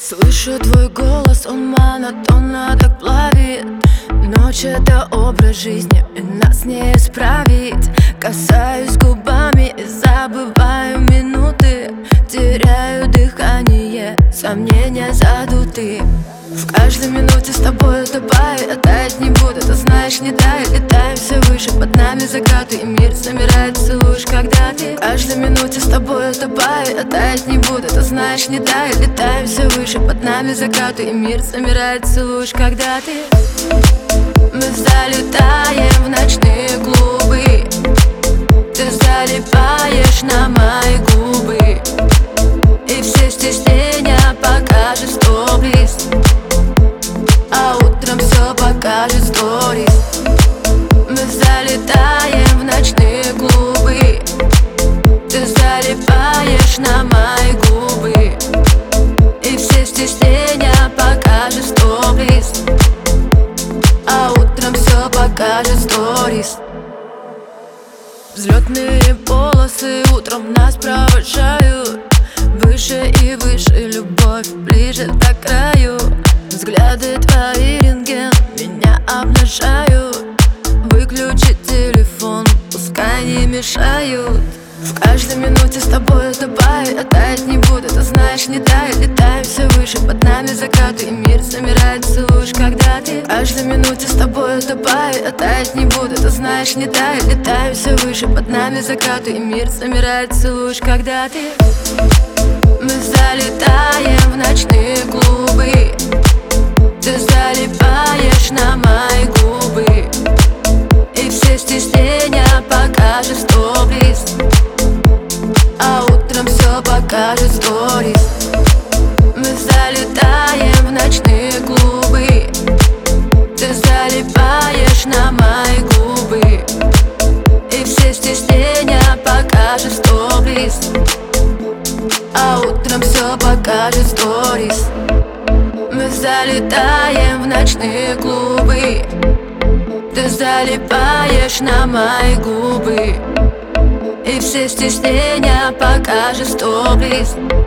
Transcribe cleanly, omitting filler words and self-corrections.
Слышу твой голос, он монотонно так плавит. Ночь — это образ жизни, и нас не исправить. Касаюсь губами и забываю минуты. Теряю дыхание, сомнения задуты. В каждой минуте с тобой утопаю, я таять не буду, ты знаешь, не таю. Летаем все выше, под нами закаты, и мир замирает, целуешь, когда ты. В каждой минуте с тобой утопаю, я таять не буду, ты знаешь, не таю. Летаем все выше, под нами закаты, и мир замирает, целуешь, когда ты. Мы залетаем в ночные клубы, ты залипаешь на мои губы, и все стеснения покажет стоп-лист, а утром все покажет сторис. Мы залетаем в ночные клубы, ты залипаешь на мои губы, и все стеснения покажет стоп-лист, а утром все покажет сторис. Взлетные полосы утром нас провожают выше и выше, любовь ближе до краю. Взгляды твои рентген меня обнажают. Выключи телефон, пускай не мешают. В каждой минуте с тобой утопаю, я таять не буду, ты знаешь, не таю. Летаем все выше, под нами закаты, и мир замирает, целуешь, когда ты. В каждой минуте с тобой утопаю, я таять не буду, ты знаешь, не таю. Летаем все выше, под нами закаты, и мир замирает, целуешь, когда ты. Мы залетаем в ночные клубы, ты залипаешь на мои губы, и все стеснения покажет стоп-лист, а утром все покажет сторис. Мы залетаем в ночные клубы, ты залипаешь на мои губы, и все стеснения покажет стоп-лист, а утром все покажет сторис. Мы залетаем в ночные клубы, ты залипаешь на мои губы, и все стеснения покажет стоп-лист,